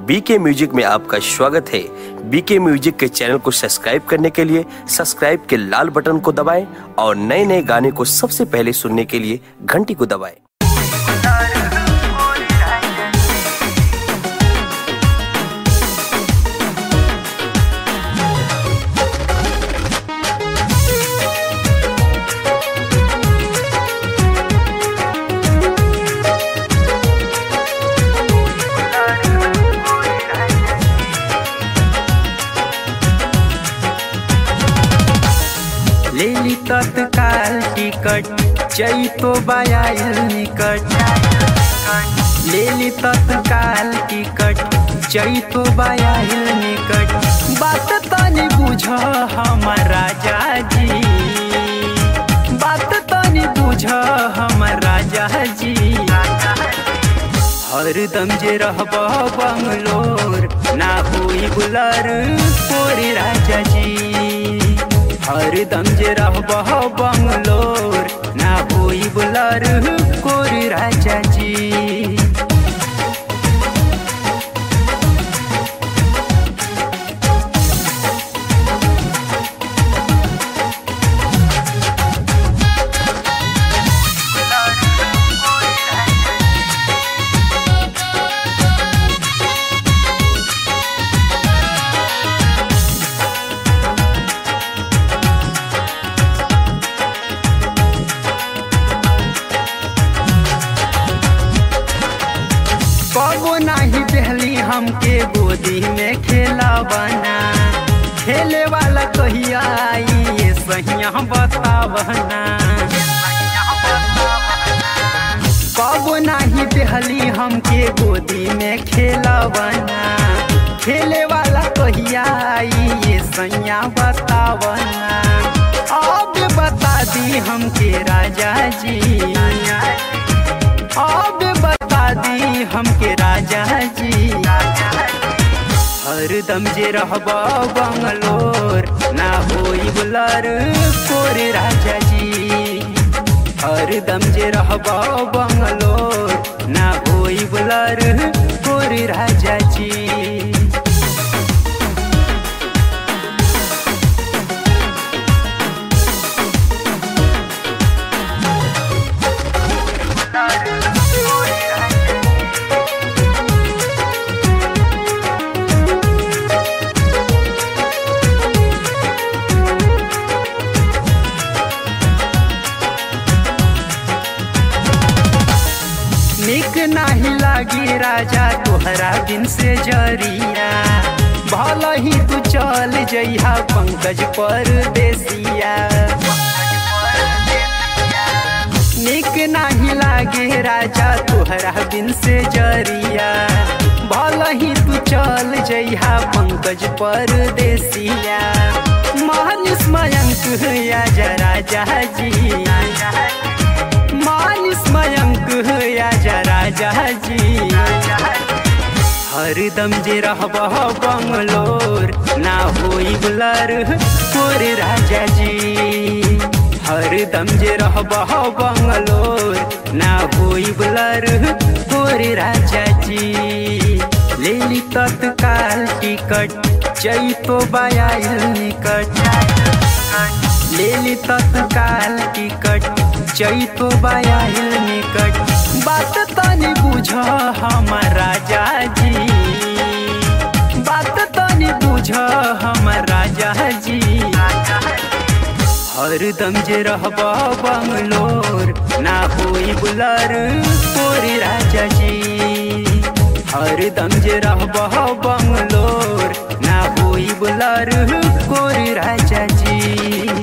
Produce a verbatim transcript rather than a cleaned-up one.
बीके म्यूजिक में आपका स्वागत है। बीके म्यूजिक के चैनल को सब्सक्राइब करने के लिए सब्सक्राइब के लाल बटन को दबाएं और नए नए गाने को सबसे पहले सुनने के लिए घंटी को दबाएं। लेली तत्काल टिकट जइतो बायाइल निकट। लेली तत्काल टिकट जइतो बायाइल निकट। बात तनी बुझ हमर राजा जी, बात तनी बुझ हमर राजा जी। हरदम जे रहब बंगलोर ना होई बुलर कोरी राजा जी। हरदम जे रहब बंगलोर ना होई बुलर कोरी राजा जी। कबो नाही बहली हमके गोदी में खेला बना। खेले वाला कहिया आई ये सहिया बतावना। कबो नाही बहली हमके गोदी में खेला बना। खेले वाला कहिया आई ये सहिया बतावना। अब बता दी हमके राजा जी, अब बता दी हमके राजा जी। हरदम जे रहब बंगलोर ना होई बुलर कोरी राजा जी। हरदम जे रहब बंगलोर ना होई बुलर कोरी राजा जी। निक नाही लागी राजा तोहरा दिन से जरिया। भला ही तू चल जइहा पंकज परदेसिया। निक नाही लागे राजा तोहरा दिन से जरिया। भला ही तू चल जइहा पंकज परदेसिया। मानिस मयंक आजा राजा जी, मानिस मयंक आजा राजा जी। हरदम जे रहब बंगलोर ना होई बुलर कोरी राजा जी। हरदम जे रहब बंगलोर ना होई बुलर कोरी राजा जी। लेली तत्काल टिकट जइतो बायाइल निकट। लेली तत्काल टिकट जइतो बायाइल निकट। बात तनी बुझ हमर राजा जी, बात तनी बुझ हमर राजा जी। हरदम जे रहब बंगलोर ना होई बुलर कोरी राजा जी। हरदम जे रहब बंगलोर ना होई बुलर कोरी राजा जी।